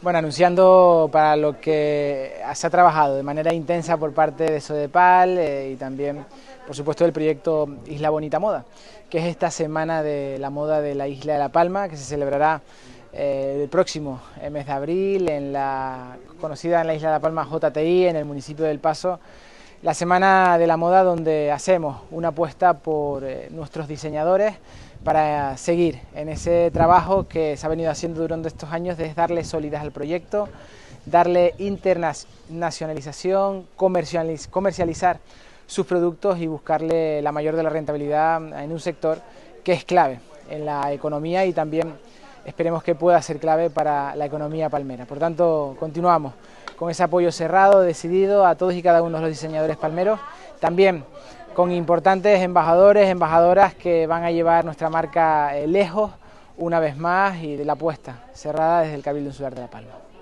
Bueno, anunciando para lo que se ha trabajado de manera intensa por parte de Sodepal y también, por supuesto, del proyecto Isla Bonita Moda, que es esta semana de la moda de la Isla de La Palma, que se celebrará el próximo mes de abril, conocida en la Isla de La Palma JTI, en el municipio del Paso. La semana de la moda donde hacemos una apuesta por nuestros diseñadores para seguir en ese trabajo que se ha venido haciendo durante estos años, de darle solidez al proyecto, darle internacionalización, comercializar sus productos y buscarle la mayor de la rentabilidad en un sector que es clave en la economía y también esperemos que pueda ser clave para la economía palmera. Por tanto, continuamos con ese apoyo cerrado, decidido a todos y cada uno de los diseñadores palmeros, también con importantes embajadores, embajadoras que van a llevar nuestra marca lejos una vez más, y de la apuesta cerrada desde el Cabildo Insular de La Palma.